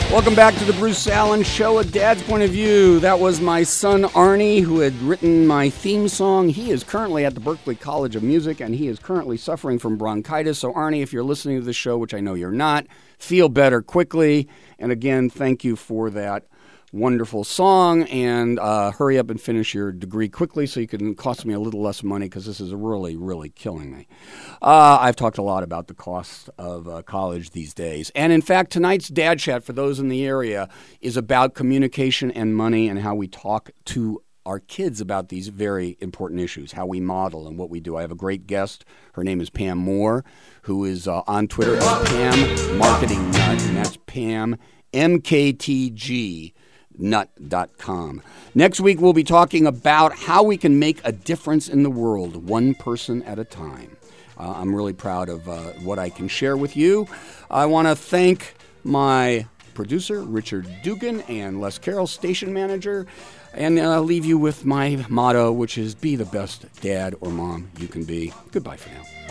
Welcome back to the Bruce Allen Show, A Dad's Point of View. That was my son Arnie, who had written my theme song. He is currently at the Berklee College of Music, and he is currently suffering from bronchitis. So Arnie, if you're listening to the show, which I know you're not, feel better quickly. And again, thank you for that wonderful song, and hurry up and finish your degree quickly so you can cost me a little less money, because this is really, really killing me. I've talked a lot about the cost of college these days. And in fact, tonight's Dad Chat, for those in the area, is about communication and money and how we talk to our kids about these very important issues, how we model and what we do. I have a great guest. Her name is Pam Moore, who is on Twitter as Pam Marketing Nut, and that's Pam, MKTG. Nut.com. Next week, we'll be talking about how we can make a difference in the world, one person at a time. I'm really proud of what I can share with you. I want to thank my producer, Richard Dugan, and Les Carroll, station manager, and leave you with my motto, which is be the best dad or mom you can be. Goodbye for now.